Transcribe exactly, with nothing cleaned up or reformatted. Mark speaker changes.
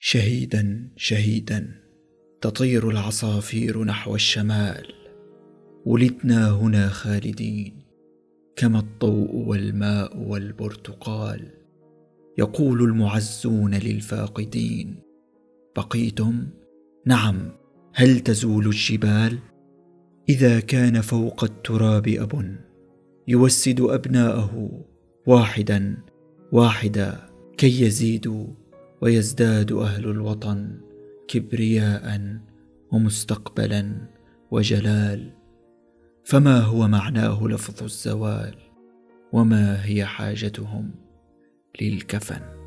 Speaker 1: شهيدا شهيدا تطير العصافير نحو الشمال، ولدنا هنا خالدين كما الضوء والماء والبرتقال. يقول المعزون للفاقدين: بقيتم؟ نعم، هل تزول الجبال؟ إذا كان فوق التراب أب يوسد أبناءه واحدا واحدا كي يزيدوا ويزداد أهل الوطن كبرياء ومستقبلا وجلال. فما هو معناه لفظ الزوال؟ وما هي حاجتهم للكفن؟